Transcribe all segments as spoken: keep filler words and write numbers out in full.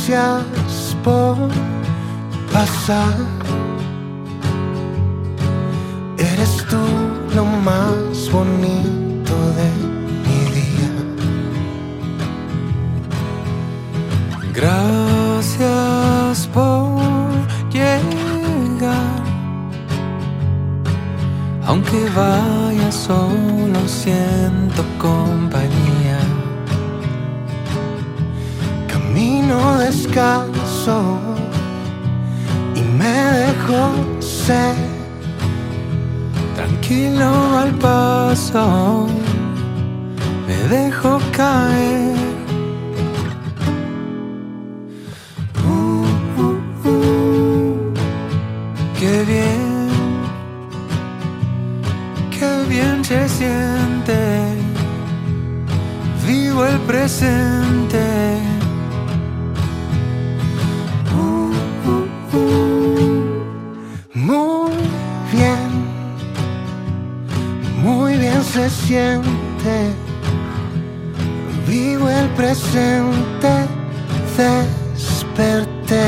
Gracias por pasar. Eres tú lo más bonito de mi día. Gracias por llegar. Aunque vaya solo, siento compañía. Camino descalzo y me dejo ser. Tranquilo al paso, me dejo caer. Uh, uh, uh, qué bien, qué bien se siente. Vivo el presente. Muy bien se siente, vivo el presente, desperté.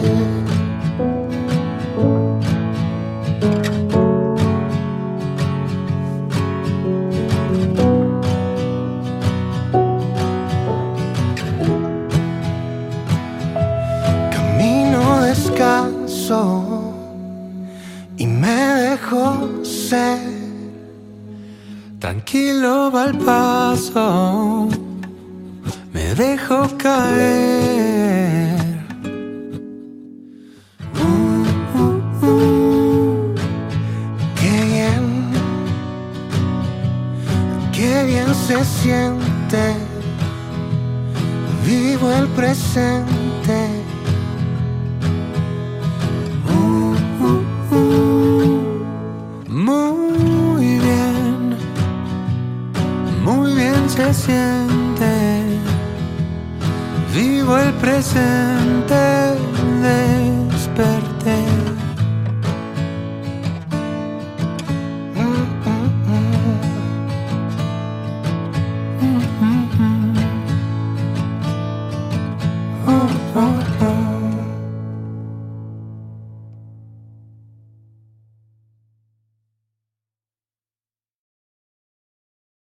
Camino descalzo y me dejo ser. Tranquilo va el paso, me dejo caer. Uh, uh, uh, qué bien, qué bien se siente. Vivo el presente. Uh, uh, uh, muy bien. Muy bien se siente, vivo el presente, desperté. Mm, mm, mm. Mm, mm.